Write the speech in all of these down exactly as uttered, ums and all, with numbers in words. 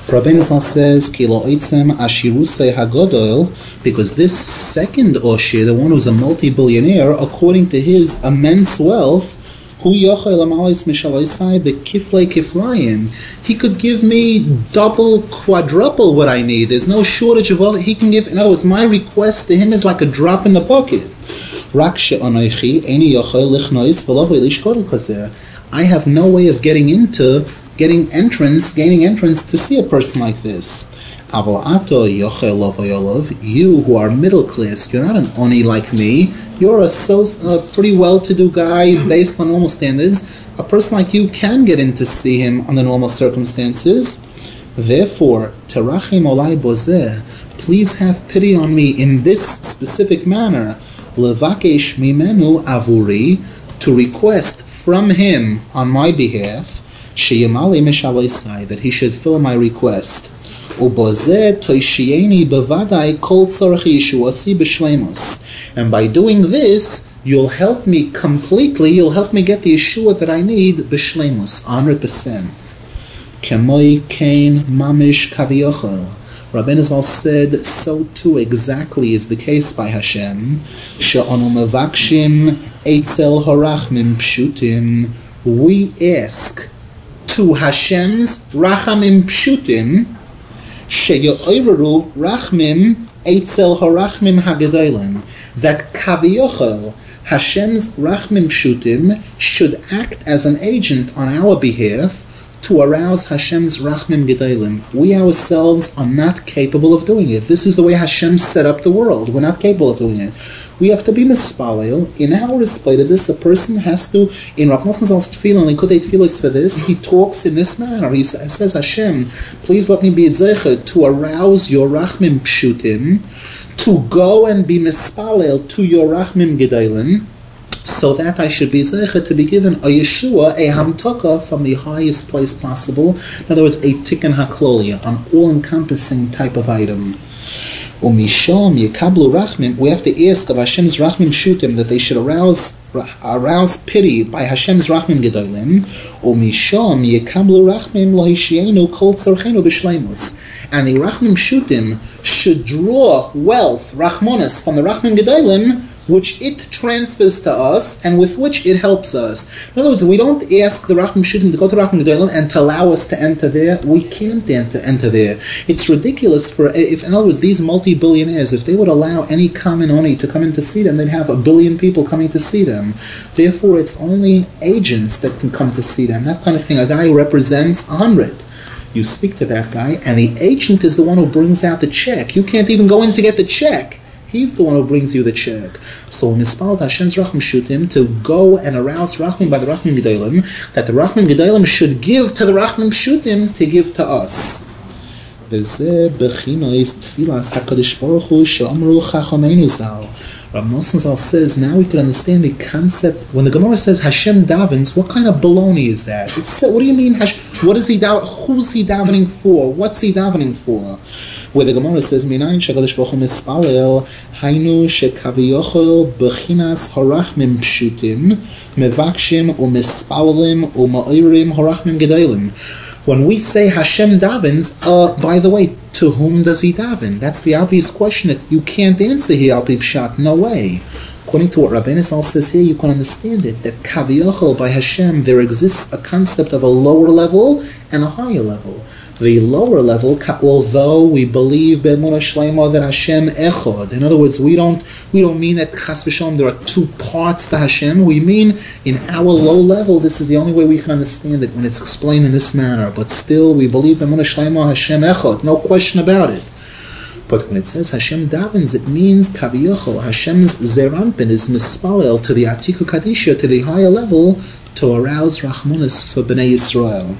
Rabbeinu Zal says, Ki lo oitzem ashirusei hagodol, because this second Oshir, the one who's a multi-billionaire, according to his immense wealth, hu yochel amalis mishaloisai the kiflei kiflayim, he could give me double, quadruple what I need. There's no shortage of wealth. He can give. In other words, my request to him is like a drop in the bucket. Rak she'anoichi eini yochel lichnois v'lo v'lishkodol kazer. I have no way of getting into, getting entrance, gaining entrance to see a person like this. Aval ato yochel lovoyolov, you who are middle class, you're not an oni like me. You're a so a pretty well-to-do guy based on normal standards. A person like you can get in to see him under normal circumstances. Therefore, terachim olai bozeh, please have pity on me in this specific manner. Levakesh mimenu avuri, to request from him on my behalf, sheyamali mishaloisai, that he should fill my request. Ubozeh toishieni bevadai kol tzorchi yeshuasi b'shleimus. And by doing this, you'll help me completely, you'll help me get the Yeshua that I need, b'shleimus, one hundred percent. Kemoi kain mamish kaviyochel. Rabbeinu Zal said, so too exactly is the case by Hashem. She'onu mevakshim eitzel horachmim pshutim. We ask to Hashem's rachamim pshutim, she'yo'overu rachmim eitzel horachmim hagedolim, that kaviyochel, Hashem's rachmim pshutim, should act as an agent on our behalf to arouse Hashem's rachmim gedolim. We ourselves are not capable of doing it. This is the way Hashem set up the world. We're not capable of doing it. We have to be mispalel. In our respect of this, a person has to, in Rav Nosson Zal's tefillin, Likutei Tefillos for this, he talks in this manner. He says, Hashem, please let me be tzeicha to arouse your rachmim pshutim, to go and be mispalel to your rachmim gedolim, so that I should be zeicha to be given a Yeshua, a hamtaka from the highest place possible. In other words, a tikkun haklolia, an all-encompassing type of item. Umisham yekablu rachmim. We have to ask of Hashem's rachmim shutim that they should arouse arouse pity by Hashem's rachmim gedolim. Umisham yekablu rachmim lohishienu kol tzorchenu b'shleimus. And the rachmim shutim should draw wealth, rachmonas, from the rachmim gedolim, which it transfers to us and with which it helps us. In other words, we don't ask the Rachmim Shutim to go to Rachmim Gedolim and to allow us to enter there. We can't enter, enter there. It's ridiculous for, if in other words, these multi-billionaires, if they would allow any common oni to come in to see them, they'd have a billion people coming to see them. Therefore, it's only agents that can come to see them. That kind of thing. A guy who represents a hundred. You speak to that guy, and the agent is the one who brings out the check. You can't even go in to get the check. He's the one who brings you the check. So Mispal Hashem's Rachmim Shutim to go and arouse Rachmim by the Rachmim Gedolim, that the Rachmim Gedolim should give to the Rachmim Shutim to give to us. V'zeh b'chinois tfilas HaKadosh Baruch Hu she'omru Chachomeinu Zal. Rav Nosson Zal says, now we can understand the concept. When the Gemara says Hashem davens, what kind of baloney is that? It's, what do you mean? What is he davening? Who's he davening for? What's he davening for? Where the Gemara says, Minayin shekadosh baruch hu mispalel, hainu shekaviyochel b'chinas horachmim pshutim, mevakshim u'mispalelim u'ma'irim horachmim gedolim. When we say Hashem davens, uh, by the way, to whom does he daven? That's the obvious question that you can't answer here, al pi pshat. No way. According to what Rabbeinu Zal says here, you can understand it, that kaviyochel by Hashem, there exists a concept of a lower level and a higher level. The lower level, although we believe be'emunah shleima that Hashem echad. In other words, we don't we don't mean that chas v'shalom there are two parts to Hashem. We mean in our low level, this is the only way we can understand it when it's explained in this manner. But still, we believe be'emunah shleima Hashem echad. No question about it. But when it says Hashem davens, it means kaviyochel. Hashem's zeranpin is mispalel to the atiku kadisha, to the higher level, to arouse rachmanis for Bnei Yisrael.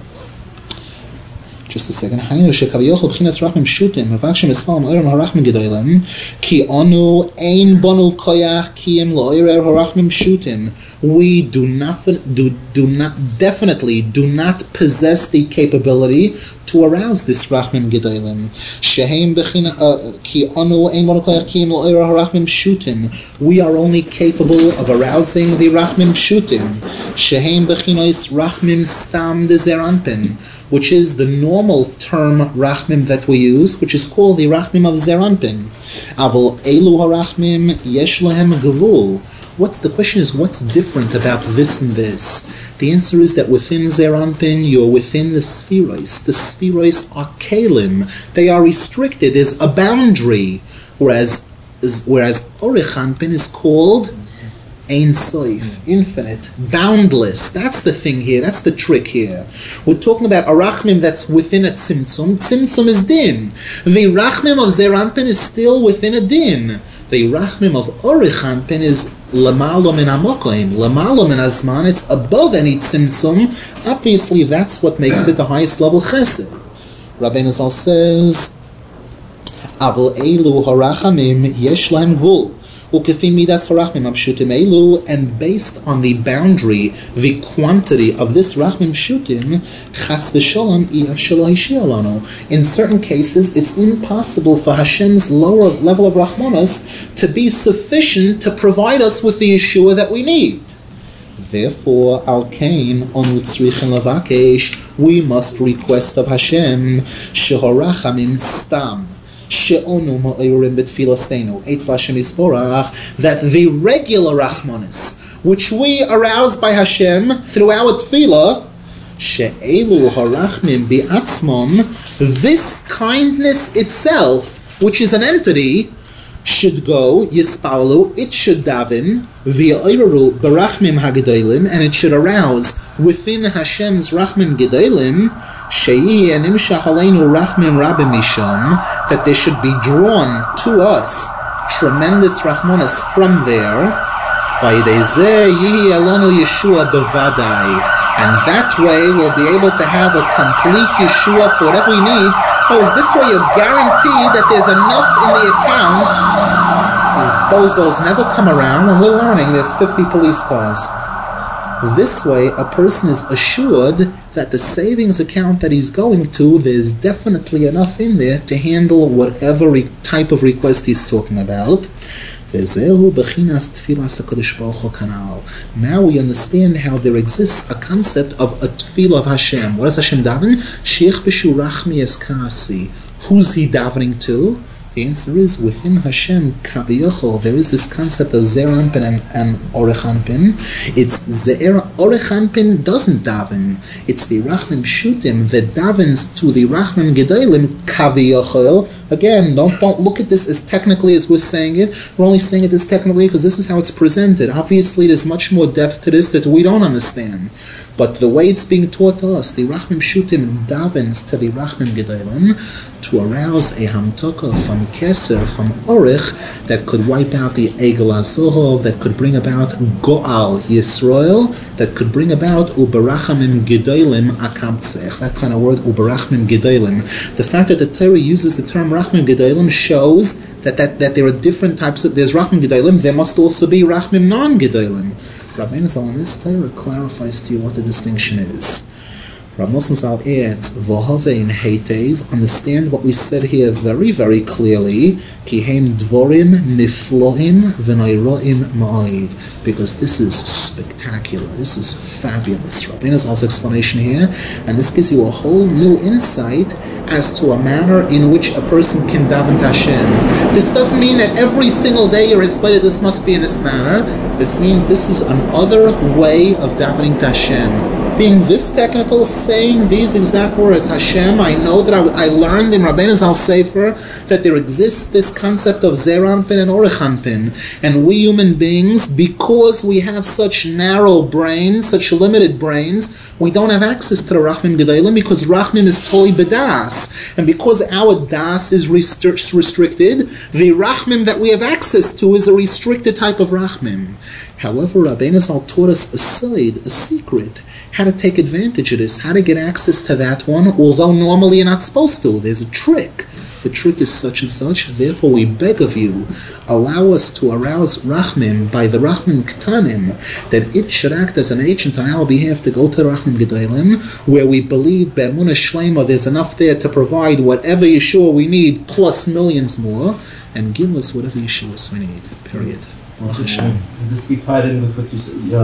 Just a second. Haynu shekaviyochel b'chinas rachmim shutim mevakshim esmalim oirim harachmim gedolim ki onu ein bonu koyach kiyim loirer harachmim shutim. We do not do do not definitely do not possess the capability to arouse this Rachmim Gedolim. Shehem bechina ki anu ein monokoyach ki im lo'ira harachmim shutim. We are only capable of arousing the Rachmim Shutim. Shehem bechinois Rachmim Stam de Zeranpin, which is the normal term Rachmim that we use, which is called the Rachmim of Zeranpin. Avol elu harachmim yesh lahem gevul. What's the question is, what's different about this and this? The answer is that within Zeranpin, you're within the Spherois. The Spherois are Kalim. They are restricted. There's a boundary. Whereas whereas Orichanpin is called Ein Sof, infinite, boundless. That's the thing here. That's the trick here. We're talking about a Rachmim that's within a Tzimtzum. Tzimtzum is Din. The Rachmim of Zeranpin is still within a Din. The Rachmim of Orichanpin is Lamalo min Hamokoim, Lamalo min Azman. It's above any Tzimtzum. Obviously, that's what makes it the highest level Chesed. Rabbeinu Zal says, Avol elu harachamim yesh lahem gvul. And based on the boundary, the quantity of this Rachmim Shutim, chas v'shalom i'afshelo hishialano. In certain cases, it's impossible for Hashem's lower level of Rachmanos to be sufficient to provide us with the Yeshua that we need. Therefore, al kain onu tzrichen levakesh, we must request of Hashem shehorachamim stam. That the regular Rachmanis, which we arouse by Hashem through our tefillah, this kindness itself, which is an entity, should go, yispalu, it should daven, v'ya'iraru barachmim hagedolim, and it should arouse within Hashem's Rachmim Gedolim, she'i animshach aleinu Rachmim rabim misham, that there should be drawn to us tremendous Rachmanos from there, v'yidei zeh yihi elanu Yeshua bevadai, and that way we'll be able to have a complete Yeshua for whatever we need. Oh, is this way you're guaranteed that there's enough in the account? These bozos never come around. When we're learning, there's fifty police cars. This way, a person is assured that the savings account that he's going to, there's definitely enough in there to handle whatever re- type of request he's talking about. Now we understand how there exists a concept of a tefillah of Hashem. What does Hashem daven? Who's he davening to? The answer is, within Hashem, Kaviyachol, there is this concept of Zeranpin and, and Orechanpin. It's Ze'er, Orechanpin doesn't daven. It's the Rachmim Shutim that davens to the Rachmim Gedolim, Kaviyachol. Again, don't, don't look at this as technically as we're saying it. We're only saying it this technically because this is how it's presented. Obviously, there's much more depth to this that we don't understand. But the way it's being taught to us, the Rachmim Shutim davens to the Rachmim Gedolim to arouse a Hamtaka from Keser, from Orich, that could wipe out the Egel HaZohov, that could bring about Go'al Yisrael, that could bring about Uberachamim Gedolim Akabtzech, that kind of word, Uberachamim Gedolim. The fact that the Torah uses the term Rachmim Gedolim shows that, that, that there are different types of, there's Rachmim Gedolim, there must also be Rachmim non-Gedolim. Rabbeinu Zal in this Torah clarifies to you what the distinction is. Rav Nosson Zal adds, V'hovein heitev, understand what we said here very, very clearly, ki heim dvorim niflohim v'neiroim ma'id, because this is spectacular, this is fabulous. Rabbeinu Zal's explanation here, and this gives you a whole new insight as to a manner in which a person can daven to Hashem. This doesn't mean that every single day you're explained this must be in this manner. This means this is another way of davening to Hashem. Being this technical, saying these exact words, Hashem, I know that I, I learned in Rabbeinu Zal's Sefer that there exists this concept of Zeranpin and Orechanpin, and we human beings, because we have such narrow brains, such limited brains, we don't have access to the Rachmim Gedolim because Rachmim is totally bedas, and because our das is restri- restricted, the Rachmim that we have access to is a restricted type of Rachmim. However, Rabbeinu Zal taught us a side, a secret, how to take advantage of this, how to get access to that one, although normally you're not supposed to. There's a trick. the trick is such and such, therefore we beg of you, allow us to arouse Rachmim by the Rachmim Ktanim, that it should act as an agent on our behalf to go to Rachmim Gedolim, where we believe Be'emunah Shlema there's enough there to provide whatever Yeshua we need, plus millions more, and give us whatever Yeshua we need, period. Baruch Hashem. And this be tied in with what you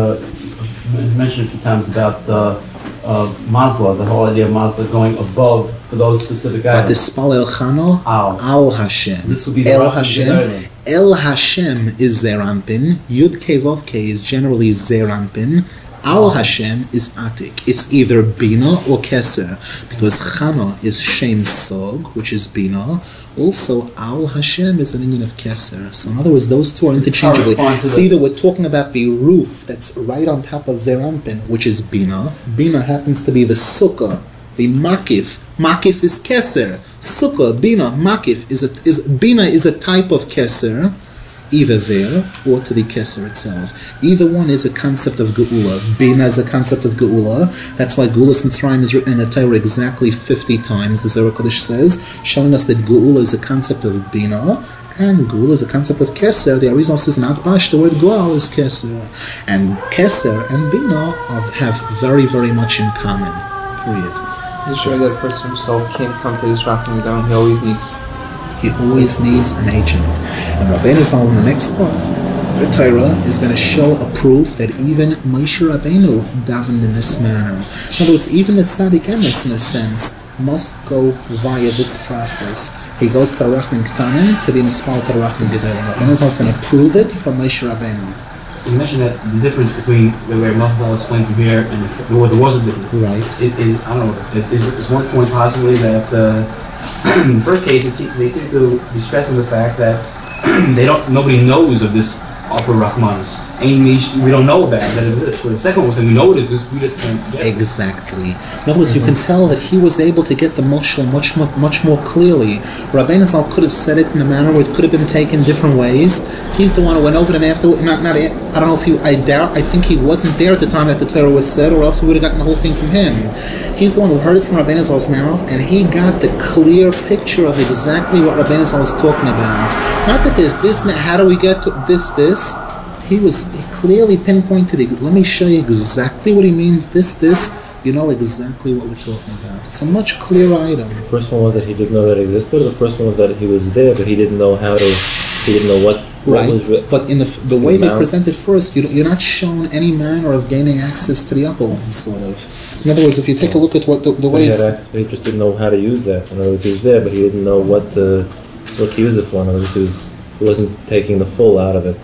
uh, mentioned a few times about the uh, Mazla, the whole idea of Mazla going above for those specific items. But Tispal El Chano, Al. Al Hashem. So this would be the El Rachmim Hashem. Gedolim. El Hashem is Zerampin. Yud Kei Vav Kei is generally Zerampin. Al Hashem is Atik. It's either Bina or Keser, because Chana is Shem Sog, which is Bina. Also, Al Hashem is an Indian of Keser. So in other words, those two are interchangeable. It's either we're talking about the roof that's right on top of Zerampin, which is Bina. Bina happens to be the Sukkah, the Makif. Makif is Keser. Sukkah, Bina, Makif is a, is Bina is a type of Keser, either there or to the Keser itself. Either one is a concept of Geula. Bina is a concept of Geula. That's why Geulas Mitzrayim is written in the Torah exactly fifty times, the Zohar Kodesh says, showing us that Geula is a concept of Bina, and Geula is a concept of Keser. The Arizal says, not Bash, the word Goal is Keser. And Keser and Bina are, have very, very much in common. Period. Is it sure that a person himself can't come to this Rachmim Gedolim? He always needs... He always needs an agent. And Rabbeinu Zal in the next part, the Torah is going to show a proof that even Moshe Rabbeinu davened in this manner. In other words, even the Tzaddik Emes, in a sense, must go via this process. He goes to Rachmim Ktanim to be Mispal to Rachmim Gedolim. Rabbeinu Zal is going to prove it from Moshe Rabbeinu. You mentioned that the difference between the way Masal explained from here and the, well, there was a difference. Right. It is, I don't know, is, is, is one point possibly that uh, in the first case, they seem to be stressing the fact that they don't, nobody knows of this upper Rahmanis. We don't know about it, that it exists. But the second one, we know it exists, we just can't get it. Exactly. In other words, mm-hmm. you can tell that he was able to get the Moshel much, much, much more clearly. Rabbeinu Zal could have said it in a manner where it could have been taken different ways. He's the one who went over them after. Not, not. I don't know if he. I doubt. I think he wasn't there at the time that the Torah was said, or else we would have gotten the whole thing from him. He's the one who heard it from Rabbeinu Zal's mouth, and he got the clear picture of exactly what Rabbeinu Zal was talking about. Not that there's this. How do we get to this? This. He was he clearly pinpointed it. Let me show you exactly what he means. This. This. You know exactly what we're talking about. It's a much clearer item. The first one was that he didn't know that it existed. The first one was that he was there, but he didn't know how to. He didn't know what. Right, re- but in the the way the they present it first, you, you're not shown any manner of gaining access to the upper one, sort of. In other words, if you take a look at what the, the so way he it's... Had access, but he just didn't know how to use that. In other words, he was there, but he didn't know what the, what to use it for. In other words, he, was, he wasn't taking the full out of it.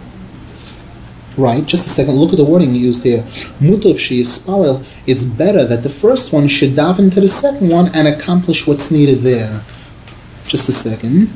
Right, just a second, look at the wording used here. Mutov sheyispalel, it's better that the first one should daven to the second one and accomplish what's needed there. Just a second.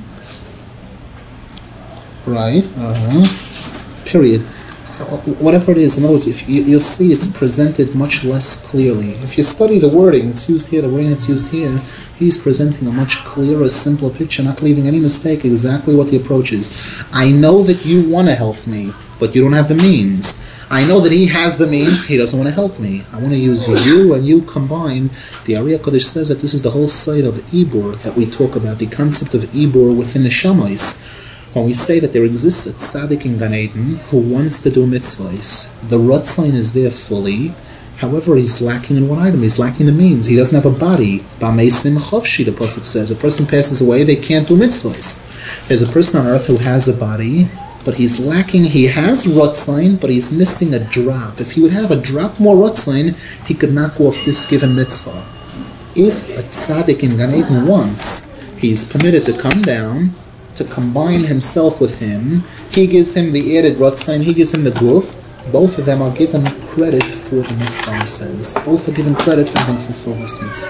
Right, uh-huh. Period. Whatever it is, in other words, if you, you'll see it's presented much less clearly. If you study the wording, it's used here, the wording that's used here, he's presenting a much clearer, simpler picture, not leaving any mistake exactly what the approach is. I know that you want to help me, but you don't have the means. I know that he has the means, he doesn't want to help me. I want to use you and you combine. The Ariya Kodesh says that this is the whole side of Ibur that we talk about, the concept of Ibur within the Shamais. When we say that there exists a tzaddik in Gan Eden who wants to do mitzvahs, the Ratzon is there fully. However, he's lacking in one item. He's lacking the means. He doesn't have a body. B'meisim chovshi, the pasuk says. A person passes away, they can't do mitzvahs. There's a person on earth who has a body, but he's lacking. He has Ratzon, but he's missing a drop. If he would have a drop more Ratzon, he could knock off this given mitzvah. If a tzaddik in Gan Eden wants, he's permitted to come down, to combine himself with him. He gives him the added Ratzon, he gives him the guf. Both of them are given credit for the mitzvah in a sense. Both are given credit for having fulfilled this mitzvah.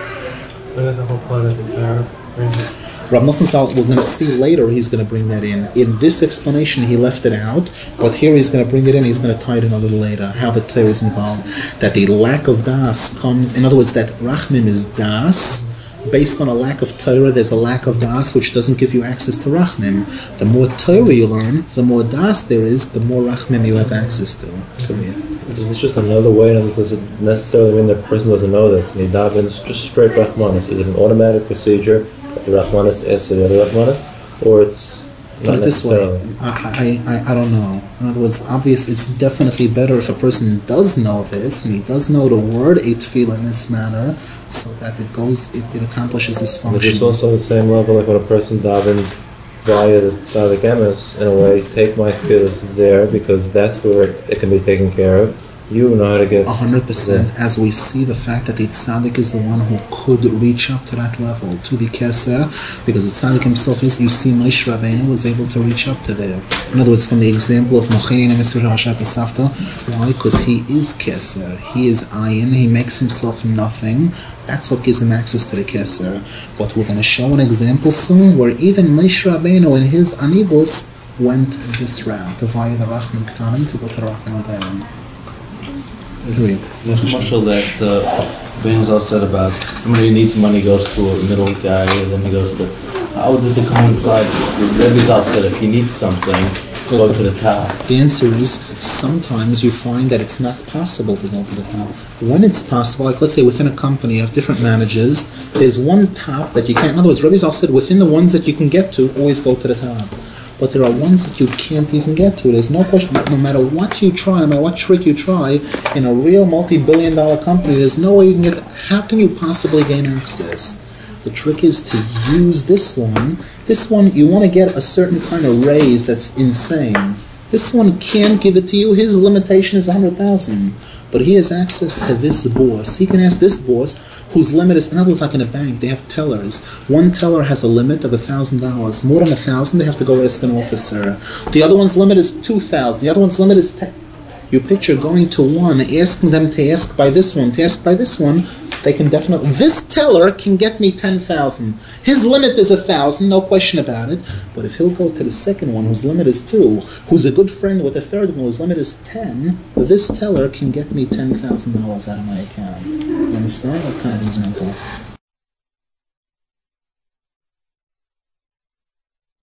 Rav Nosson Zal, we're going to see later, he's going to bring that in. In this explanation, he left it out, but here he's going to bring it in, he's going to tie it in a little later, how the Torah is involved. That the lack of das comes, in other words, that Rachmim is das. Based on a lack of Torah, there's a lack of das, which doesn't give you access to Rachmim. The more Torah you learn, the more das there is, the more Rachmim you have access to. Period. Is this just another way? And does it necessarily mean that the person doesn't know this? And he davens just straight Rachmanis. Is it an automatic procedure the Rahmanis is to the other Rahmanis, or it's Put not it this way, necessarily. I, I, I, I don't know. In other words, obvious, it's definitely better if a person does know this, and he does know the word Eitfil in this manner, so that it goes, it, it accomplishes this Is function. this also on the same level, like when a person davens via the Tzadik Emes, in a way, take my tefillas there, because that's where it can be taken care of. You know how to get... A hundred percent, as we see the fact that the tzaddik is the one who could reach up to that level, to the keser, because the tzaddik himself is, you see, Moshe Rabbeinu was able to reach up to there. In other words, from the example of Mochini and Mister Hashak Esafta, why? Because he is keser, he is ayin, he makes himself nothing. That's what gives him access to the keser. But we're going to show an example soon where even Moshe Rabbeinu in his anibus went this route, via the Rachman Ktanim to go to Rachman Adalim. There's a marshal that uh, Ben Zal said about somebody who needs money goes to a middle guy, and then he goes to. How does it coincide? Rebbe Zal said if you need something, go to the top. The answer is sometimes you find that it's not possible to go to the top. When it's possible, like let's say within a company of different managers, there's one top that you can't. In other words, Rebbe Zal said within the ones that you can get to, always go to the top. But there are ones that you can't even get to. There's no question. No matter what you try, no matter what trick you try, in a real multi-billion dollar company, there's no way you can get. How can you possibly gain access? The trick is to use this one. This one, you want to get a certain kind of raise that's insane. This one can't give it to you. His limitation is one hundred thousand. But he has access to this boss. He can ask this boss, whose limit is, in other words, like in a bank, they have tellers. One teller has a limit of one thousand dollars. More than one thousand dollars, they have to go ask an officer. The other one's limit is two thousand dollars. The other one's limit is ten thousand dollars. You picture going to one, asking them to ask by this one, to ask by this one, they can definitely, this teller can get me ten thousand dollars. His limit is one thousand dollars, no question about it. But if he'll go to the second one, whose limit is two, who's a good friend with the third one, whose limit is ten, this teller can get me ten thousand dollars out of my account. You understand? What kind of example?